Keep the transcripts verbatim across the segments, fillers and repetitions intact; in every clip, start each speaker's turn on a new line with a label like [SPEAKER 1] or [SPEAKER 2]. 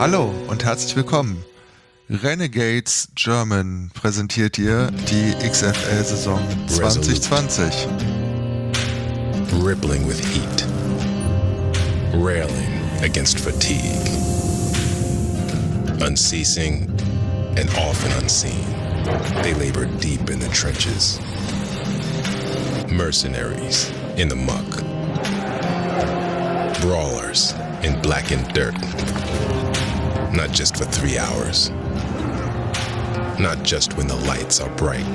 [SPEAKER 1] Hallo und herzlich willkommen. Renegades German präsentiert dir die X F L-Saison zwanzig zwanzig.
[SPEAKER 2] Rippling with heat, railing against fatigue, unceasing and often unseen, they labor deep in the trenches, mercenaries in the muck, brawlers in blackened dirt, not just for three hours, not just when the lights are bright.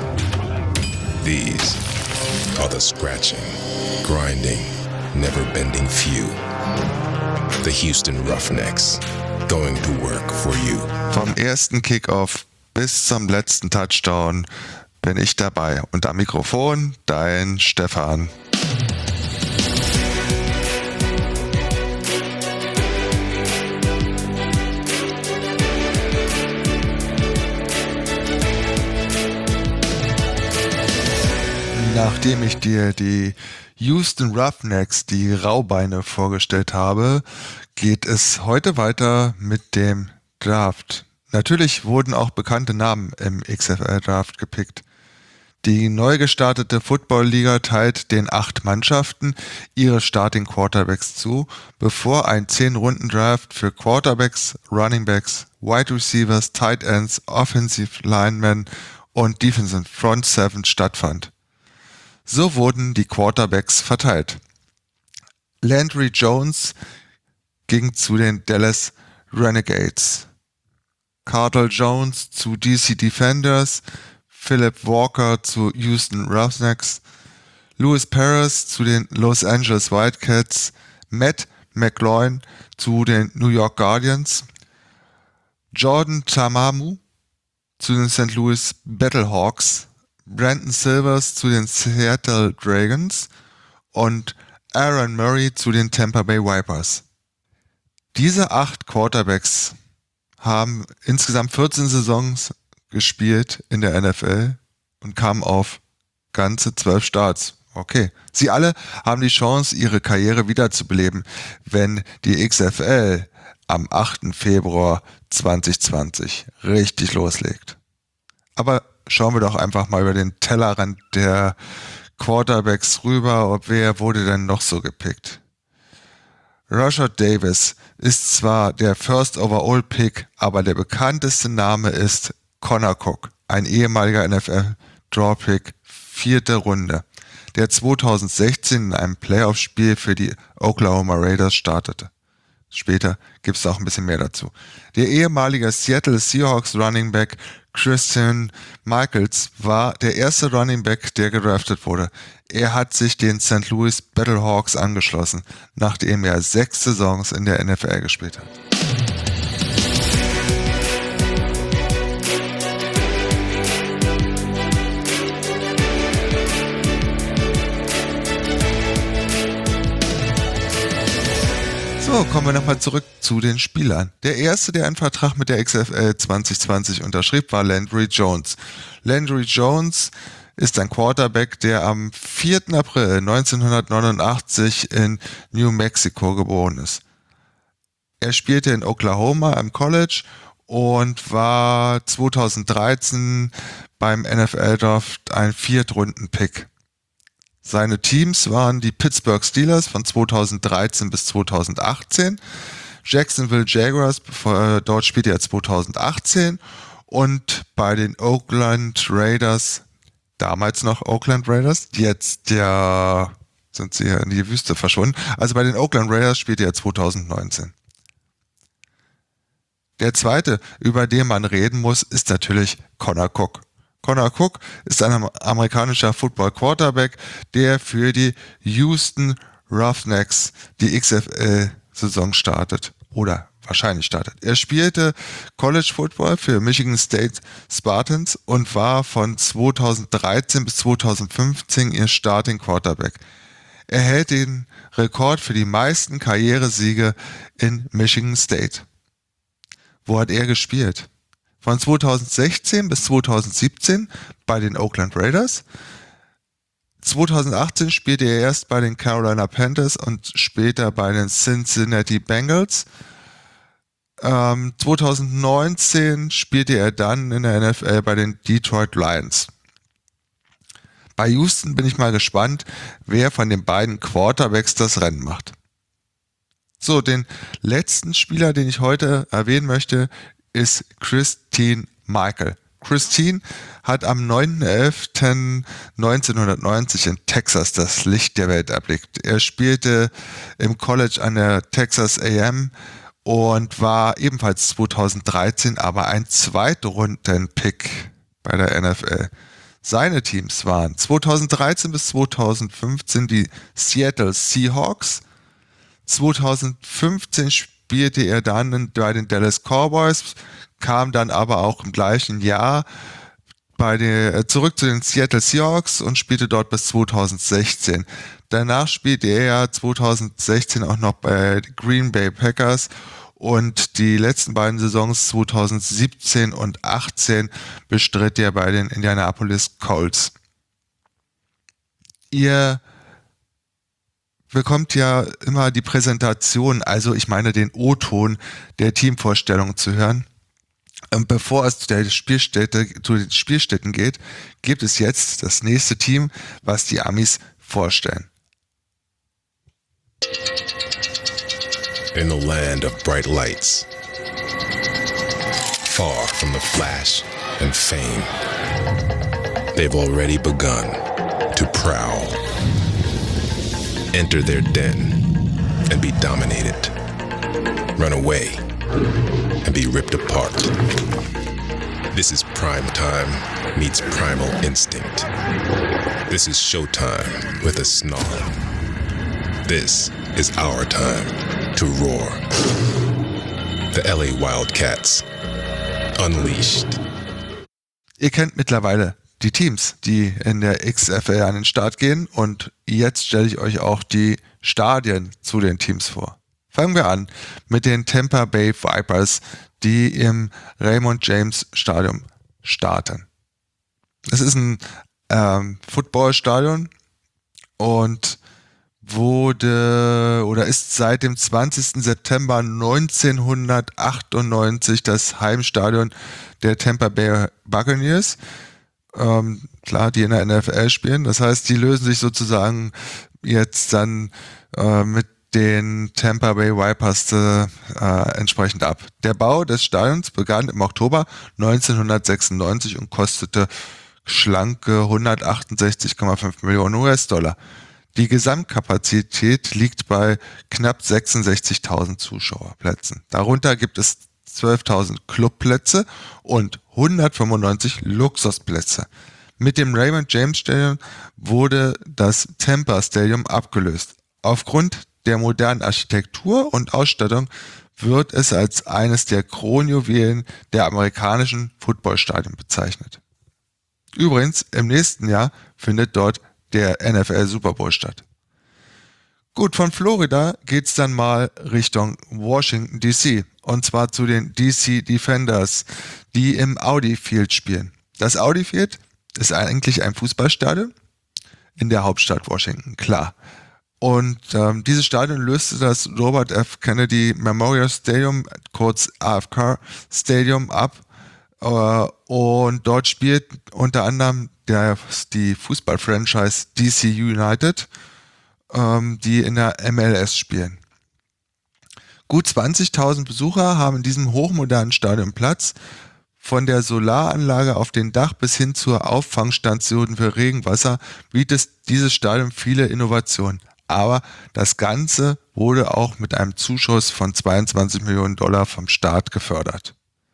[SPEAKER 2] These are the scratching, grinding, never-bending few. The Houston Roughnecks, going to work for you.
[SPEAKER 1] Vom ersten Kickoff bis zum letzten Touchdown bin ich dabei. Und am Mikrofon dein Stefan. Nachdem ich dir die Houston Roughnecks, die Raubeine, vorgestellt habe, geht es heute weiter mit dem Draft. Natürlich wurden auch bekannte Namen im X F L-Draft gepickt. Die neu gestartete Football-Liga teilt den acht Mannschaften ihre Starting Quarterbacks zu, bevor ein zehn-Runden-Draft für Quarterbacks, Runningbacks, Wide Receivers, Tight Ends, Offensive Linemen und Defensive Front Seven stattfand. So wurden die Quarterbacks verteilt. Landry Jones ging zu den Dallas Renegades, Cardale Jones zu D C Defenders, Philip Walker zu Houston Roughnecks, Louis Perez zu den Los Angeles Wildcats, Matt McGloin zu den New York Guardians, Jordan Ta'amu zu den Saint Louis Battlehawks, Brandon Silvers zu den Seattle Dragons und Aaron Murray zu den Tampa Bay Vipers. Diese acht Quarterbacks haben insgesamt vierzehn Saisons gespielt in der N F L und kamen auf ganze zwölf Starts. Okay. Sie alle haben die Chance, ihre Karriere wiederzubeleben, wenn die X F L am achten Februar zweitausendzwanzig richtig loslegt. Aber schauen wir doch einfach mal über den Tellerrand der Quarterbacks rüber, ob wer wurde denn noch so gepickt. Rashad Davis ist zwar der First Overall Pick, aber der bekannteste Name ist Connor Cook, ein ehemaliger N F L Draw Pick, vierte Runde, der zweitausendsechzehn in einem Playoff-Spiel für die Oklahoma Raiders startete. Später gibt es auch ein bisschen mehr dazu. Der ehemalige Seattle Seahawks Running Back Christian Michaels war der erste Running Back, der gedraftet wurde. Er hat sich den Saint Louis Battlehawks angeschlossen, nachdem er sechs Saisons in der N F L gespielt hat. So, kommen wir nochmal zurück zu den Spielern. Der erste, der einen Vertrag mit der X F L zwanzig zwanzig unterschrieb, war Landry Jones. Landry Jones ist ein Quarterback, der am vierten April neunzehnhundertneunundachtzig in New Mexico geboren ist. Er spielte in Oklahoma am College und war zweitausenddreizehn beim N F L-Draft ein Viertrunden-Pick. Seine Teams waren die Pittsburgh Steelers von zweitausenddreizehn bis zweitausendachtzehn, Jacksonville Jaguars, dort spielte er zweitausendachtzehn und bei den Oakland Raiders, damals noch Oakland Raiders, jetzt ja sind sie ja in die Wüste verschwunden, also bei den Oakland Raiders spielte er zweitausendneunzehn. Der zweite, über den man reden muss, ist natürlich Connor Cook. Connor Cook ist ein amerikanischer Football-Quarterback, der für die Houston Roughnecks die X F L-Saison startet oder wahrscheinlich startet. Er spielte College Football für Michigan State Spartans und war von zweitausenddreizehn bis zweitausendfünfzehn ihr Starting Quarterback. Er hält den Rekord für die meisten Karrieresiege in Michigan State. Wo hat er gespielt? Von zweitausendsechzehn bis zweitausendsiebzehn bei den Oakland Raiders. zweitausendachtzehn spielte er erst bei den Carolina Panthers und später bei den Cincinnati Bengals. Ähm, zwanzig neunzehn spielte er dann in der N F L bei den Detroit Lions. Bei Houston bin ich mal gespannt, wer von den beiden Quarterbacks das Rennen macht. So, den letzten Spieler, den ich heute erwähnen möchte, ist Christine Michael. Christine hat am neunten elften neunzehnhundertneunzig in Texas das Licht der Welt erblickt. Er spielte im College an der Texas A and M und war ebenfalls zwanzig dreizehn aber ein Zweitrunden-Pick bei der N F L. Seine Teams waren zwanzig dreizehn bis zwanzig fünfzehn die Seattle Seahawks. zwanzig fünfzehn spielte er dann bei den Dallas Cowboys, kam dann aber auch im gleichen Jahr bei den, zurück zu den Seattle Seahawks und spielte dort bis zwanzig sechzehn. Danach spielte er zwanzig sechzehn auch noch bei Green Bay Packers und die letzten beiden Saisons zwanzig siebzehn und achtzehn bestritt er bei den Indianapolis Colts. Ihr bekommt ja immer die Präsentation, also ich meine den O-Ton der Teamvorstellung zu hören. Und bevor es zu, der Spielstätte, zu den Spielstätten geht, gibt es jetzt das nächste Team, was die Amis vorstellen.
[SPEAKER 2] In the land of bright lights, far from the flash and fame, they've already begun to prowl. Enter their den and be dominated. Run away and be ripped apart. This is prime time meets primal instinct. This is showtime with a snarl. This is our time to roar. The L A Wildcats. Unleashed.
[SPEAKER 1] Ihr kennt mittlerweile die Teams, die in der X F L an den Start gehen, und jetzt stelle ich euch auch die Stadien zu den Teams vor. Fangen wir an mit den Tampa Bay Vipers, die im Raymond James Stadium starten. Es ist ein ähm, Footballstadion und wurde oder ist seit dem zwanzigsten September neunzehnhundertachtundneunzig das Heimstadion der Tampa Bay Buccaneers. Ähm, klar, die in der N F L spielen. Das heißt, die lösen sich sozusagen jetzt dann äh, mit den Tampa Bay Vipers äh, entsprechend ab. Der Bau des Stadions begann im Oktober neunzehnhundertsechsundneunzig und kostete schlanke hundertachtundsechzig Komma fünf Millionen U S-Dollar. Die Gesamtkapazität liegt bei knapp sechsundsechzigtausend Zuschauerplätzen. Darunter gibt es zwölftausend Clubplätze und hundertfünfundneunzig Luxusplätze. Mit dem Raymond James Stadium wurde das Tampa Stadium abgelöst. Aufgrund der modernen Architektur und Ausstattung wird es als eines der Kronjuwelen der amerikanischen Footballstadien bezeichnet. Übrigens, im nächsten Jahr findet dort der N F L Super Bowl statt. Gut, von Florida geht's dann mal Richtung Washington D C und zwar zu den D C Defenders, die im Audi Field spielen. Das Audi Field ist eigentlich ein Fußballstadion in der Hauptstadt Washington, klar. Und ähm, dieses Stadion löste das Robert F. Kennedy Memorial Stadium, kurz A F K Stadium, ab. Äh, und dort spielt unter anderem der, die Fußball-Franchise D C United, ähm, die in der M L S spielen. Gut zwanzigtausend Besucher haben in diesem hochmodernen Stadion Platz. Von der Solaranlage auf dem Dach bis hin zur Auffangstation für Regenwasser bietet dieses Stadion viele Innovationen. Aber das Ganze wurde auch mit einem Zuschuss von zweiundzwanzig Millionen Dollar vom Staat gefördert.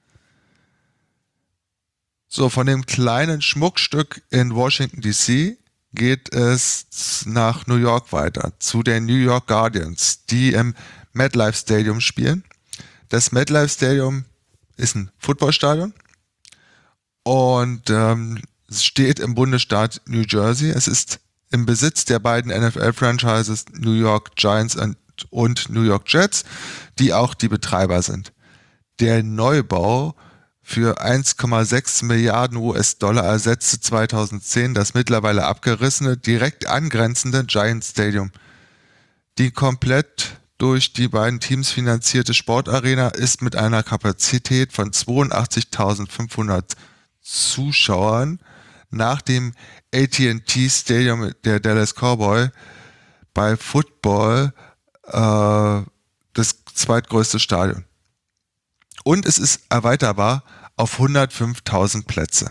[SPEAKER 1] So, von dem kleinen Schmuckstück in Washington D C geht es nach New York weiter, zu den New York Guardians, die im MetLife Stadium spielen. Das MetLife Stadium ist ein Footballstadion und ähm, es steht im Bundesstaat New Jersey. Es ist im Besitz der beiden N F L-Franchises New York Giants und, und New York Jets, die auch die Betreiber sind. Der Neubau für eins Komma sechs Milliarden U S-Dollar ersetzte zweitausendzehn das mittlerweile abgerissene, direkt angrenzende Giants Stadium. Die komplett durch die beiden Teams finanzierte Sportarena ist mit einer Kapazität von zweiundachtzigtausendfünfhundert Zuschauern nach dem A T and T Stadium der Dallas Cowboys bei Football äh, das zweitgrößte Stadion. Und es ist erweiterbar auf hundertfünftausend Plätze.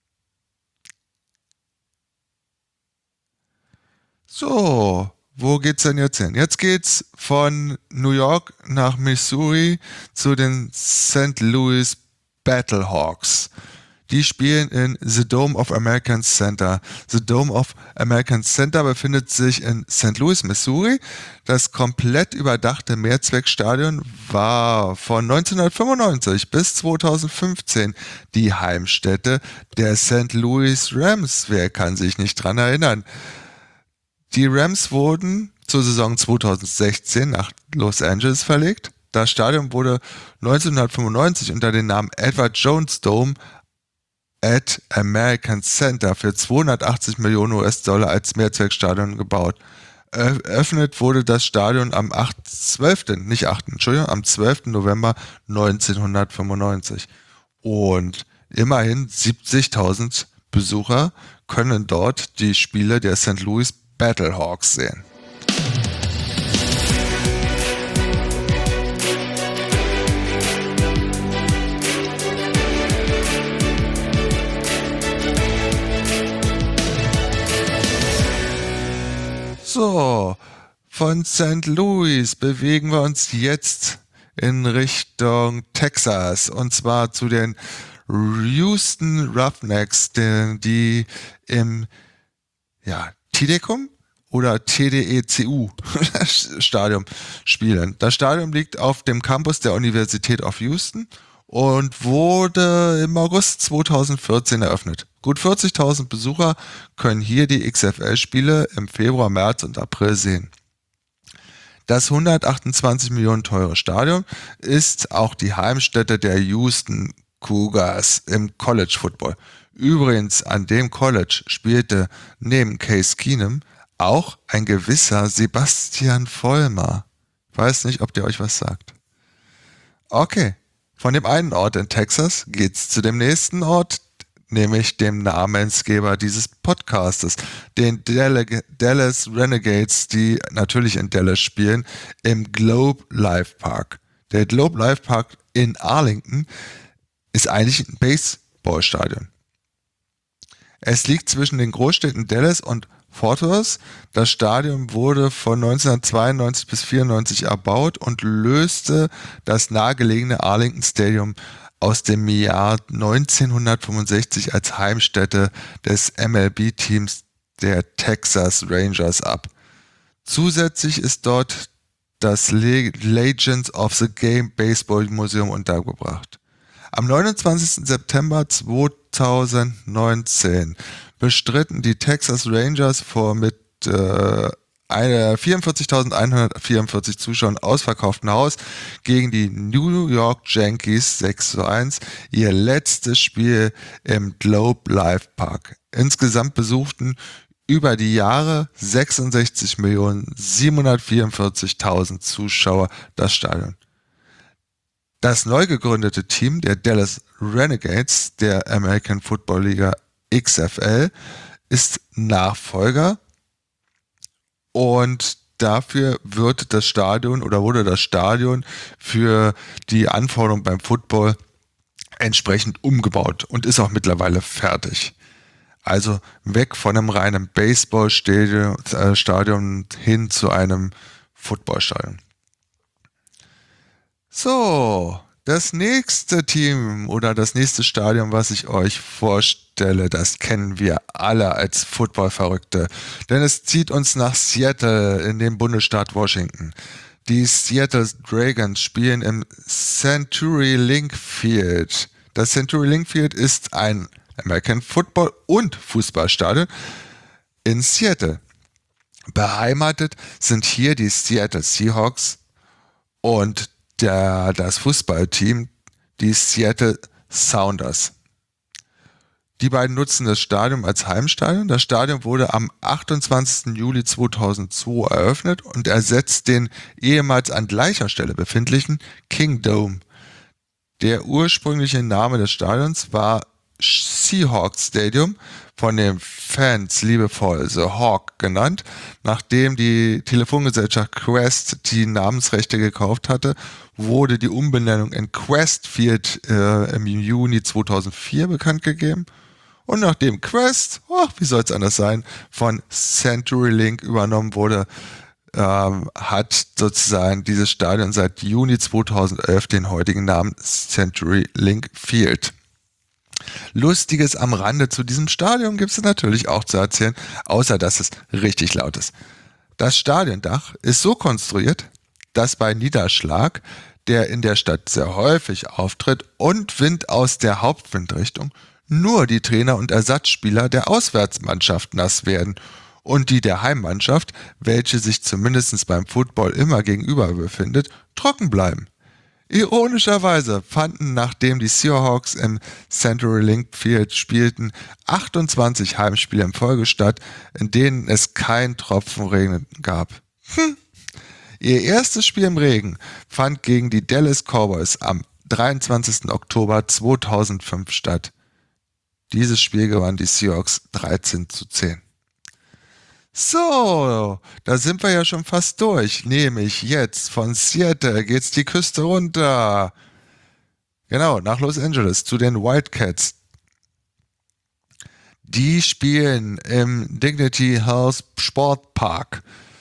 [SPEAKER 1] So, wo geht's denn jetzt hin? Jetzt geht's von New York nach Missouri zu den Saint Louis Battlehawks. Die spielen in The Dome of American Center. The Dome of American Center befindet sich in Saint Louis, Missouri. Das komplett überdachte Mehrzweckstadion war von neunzehnhundertfünfundneunzig bis zweitausendfünfzehn die Heimstätte der Saint Louis Rams. Wer kann sich nicht dran erinnern? Die Rams wurden zur Saison zweitausendsechzehn nach Los Angeles verlegt. Das Stadion wurde neunzehnhundertfünfundneunzig unter dem Namen Edward Jones Dome at American Center für zweihundertachtzig Millionen U S-Dollar als Mehrzweckstadion gebaut. Eröffnet wurde das Stadion am zwölften, nicht achten, Entschuldigung, am zwölften November neunzehnhundertfünfundneunzig. Und immerhin siebzigtausend Besucher können dort die Spiele der Saint Louis Battlehawks sehen. So, von Saint Louis bewegen wir uns jetzt in Richtung Texas und zwar zu den Houston Roughnecks, die, die im ja, Tidecum oder T D E C U Stadion spielen. Das Stadion liegt auf dem Campus der Universität of Houston und wurde im August zweitausendvierzehn eröffnet. Gut vierzigtausend Besucher können hier die X F L-Spiele im Februar, März und April sehen. Das hundertachtundzwanzig Millionen teure Stadion ist auch die Heimstätte der Houston Cougars im College Football. Übrigens, an dem College spielte neben Case Keenum auch ein gewisser Sebastian Vollmer. Weiß nicht, ob der euch was sagt. Okay, von dem einen Ort in Texas geht's zu dem nächsten Ort, nämlich dem Namensgeber dieses Podcastes, den Dallas Renegades, die natürlich in Dallas spielen, im Globe Life Park. Der Globe Life Park in Arlington ist eigentlich ein Baseballstadion. Es liegt zwischen den Großstädten Dallas und Fort Worth. Das Stadion wurde von neunzehnhundertzweiundneunzig bis vierundneunzig erbaut und löste das nahegelegene Arlington Stadium aus dem Jahr neunzehnhundertfünfundsechzig als Heimstätte des M L B-Teams der Texas Rangers ab. Zusätzlich ist dort das Legends of the Game Baseball Museum untergebracht. Am neunundzwanzigsten September zweitausendneunzehn bestritten die Texas Rangers vor mit äh, vierundvierzigtausendeinhundertvierundvierzig Zuschauern ausverkauften Haus gegen die New York Yankees sechs zu eins ihr letztes Spiel im Globe Life Park. Insgesamt besuchten über die Jahre sechsundsechzig Millionen siebenhundertvierundvierzigtausend Zuschauer das Stadion. Das neu gegründete Team der Dallas Renegades der American Football Liga X F L ist Nachfolger und dafür wird das Stadion oder wurde das Stadion für die Anforderungen beim Football entsprechend umgebaut und ist auch mittlerweile fertig. Also weg von einem reinen Baseballstadion äh, Stadion hin zu einem Footballstadion. So, das nächste Team oder das nächste Stadion, was ich euch vorstelle, das kennen wir alle als Football-Verrückte. Denn es zieht uns nach Seattle in den Bundesstaat Washington. Die Seattle Dragons spielen im Century Link Field. Das Century Link Field ist ein American Football- und Fußballstadion in Seattle. Beheimatet sind hier die Seattle Seahawks und der, das Fußballteam, die Seattle Sounders. Die beiden nutzen das Stadion als Heimstadion. Das Stadion wurde am achtundzwanzigsten Juli zweitausendzwei eröffnet und ersetzt den ehemals an gleicher Stelle befindlichen King Dome. Der ursprüngliche Name des Stadions war Seahawks Stadium, von den Fans liebevoll The Hawk genannt, nachdem die Telefongesellschaft Qwest die Namensrechte gekauft hatte, wurde die Umbenennung in Qwest Field äh, im Juni zweitausendvier bekannt gegeben. Und nachdem Qwest, oh, wie soll es anders sein, von CenturyLink übernommen wurde, ähm, hat sozusagen dieses Stadion seit Juni zweitausendelf den heutigen Namen CenturyLink Field. Lustiges am Rande zu diesem Stadion gibt es natürlich auch zu erzählen, außer dass es richtig laut ist. Das Stadiondach ist so konstruiert, dass bei Niederschlag, der in der Stadt sehr häufig auftritt, und Wind aus der Hauptwindrichtung, nur die Trainer und Ersatzspieler der Auswärtsmannschaft nass werden und die der Heimmannschaft, welche sich zumindest beim Football immer gegenüber befindet, trocken bleiben. Ironischerweise fanden, nachdem die Seahawks im CenturyLink Field spielten, achtundzwanzig Heimspiele in Folge statt, in denen es kein Tropfen Regen gab. Hm. Ihr erstes Spiel im Regen fand gegen die Dallas Cowboys am dreiundzwanzigsten Oktober zweitausendfünf statt. Dieses Spiel gewann die Seahawks dreizehn zu zehn. So, da sind wir ja schon fast durch. Nämlich jetzt von Seattle geht's die Küste runter. Genau, nach Los Angeles zu den Wildcats. Die spielen im Dignity Health Sportpark.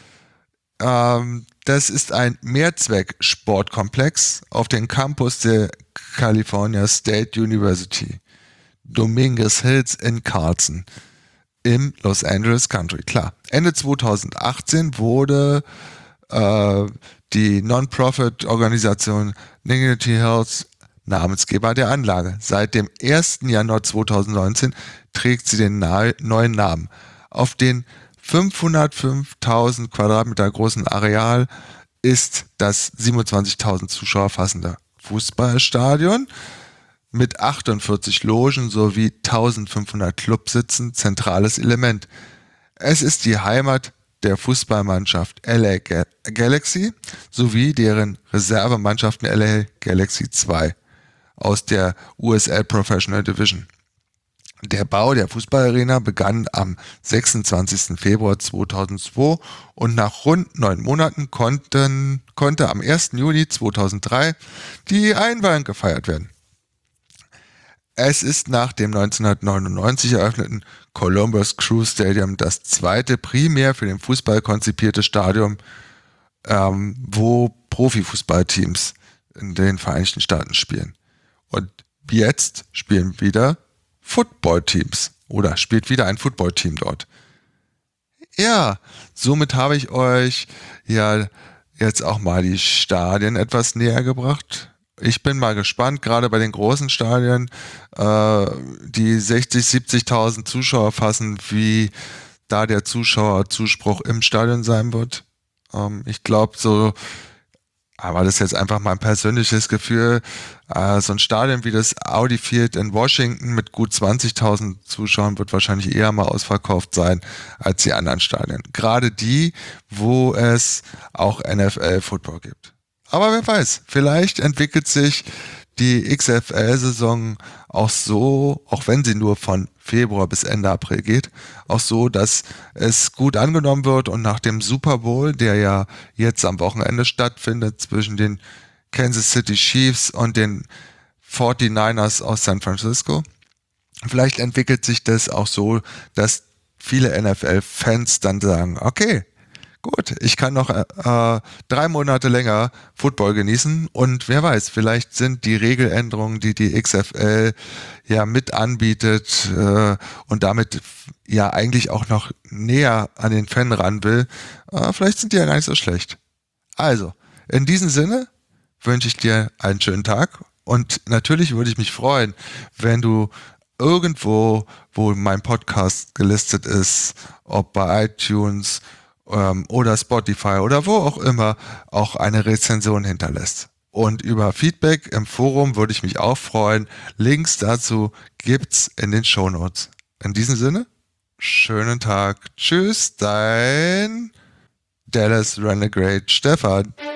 [SPEAKER 1] Ähm, das ist ein Mehrzweck-Sportkomplex auf dem Campus der California State University. Dominguez Hills in Carlson im Los Angeles Country. Klar, Ende zweitausendachtzehn wurde äh, die Non-Profit-Organisation Dignity Health Namensgeber der Anlage. Seit dem ersten Januar zweitausendneunzehn trägt sie den na- neuen Namen. Auf den fünfhundertfünftausend Quadratmeter großen Areal ist das siebenundzwanzigtausend Zuschauer fassende Fußballstadion mit achtundvierzig Logen sowie eintausendfünfhundert Clubsitzen zentrales Element. Es ist die Heimat der Fußballmannschaft L A Ga- Galaxy sowie deren Reservemannschaften L A Galaxy zwei aus der U S L Professional Division. Der Bau der Fußballarena begann am sechsundzwanzigsten Februar zweitausendzwei und nach rund neun Monaten konnten, konnte am ersten Juli zweitausenddrei die Einweihung gefeiert werden. Es ist nach dem neunzehnhundertneunundneunzig eröffneten Columbus Crew Stadium das zweite primär für den Fußball konzipierte Stadion, ähm, wo Profifußballteams in den Vereinigten Staaten spielen. Und jetzt spielen wieder Footballteams oder spielt wieder ein Footballteam dort. Ja, somit habe ich euch ja jetzt auch mal die Stadien etwas näher gebracht. Ich bin mal gespannt, gerade bei den großen Stadien, äh, die sechzig-, siebzigtausend Zuschauer fassen, wie da der Zuschauerzuspruch im Stadion sein wird. Ähm, ich glaube, so, aber das ist jetzt einfach mein persönliches Gefühl, äh, so ein Stadion wie das Audi Field in Washington mit gut zwanzigtausend Zuschauern wird wahrscheinlich eher mal ausverkauft sein als die anderen Stadien. Gerade die, wo es auch N F L-Football gibt. Aber wer weiß, vielleicht entwickelt sich die X F L-Saison auch so, auch wenn sie nur von Februar bis Ende April geht, auch so, dass es gut angenommen wird und nach dem Super Bowl, der ja jetzt am Wochenende stattfindet zwischen den Kansas City Chiefs und den forty-niners aus San Francisco, vielleicht entwickelt sich das auch so, dass viele N F L-Fans dann sagen, okay, gut, ich kann noch äh, drei Monate länger Football genießen und wer weiß, vielleicht sind die Regeländerungen, die die X F L ja mit anbietet äh, und damit ja eigentlich auch noch näher an den Fan ran will, äh, vielleicht sind die ja gar nicht so schlecht. Also, in diesem Sinne wünsche ich dir einen schönen Tag und natürlich würde ich mich freuen, wenn du irgendwo, wo mein Podcast gelistet ist, ob bei iTunes oder Spotify oder wo auch immer, auch eine Rezension hinterlässt. Und über Feedback im Forum würde ich mich auch freuen. Links dazu gibt's in den Shownotes. In diesem Sinne, schönen Tag. Tschüss, dein Dallas Renegade Stefan.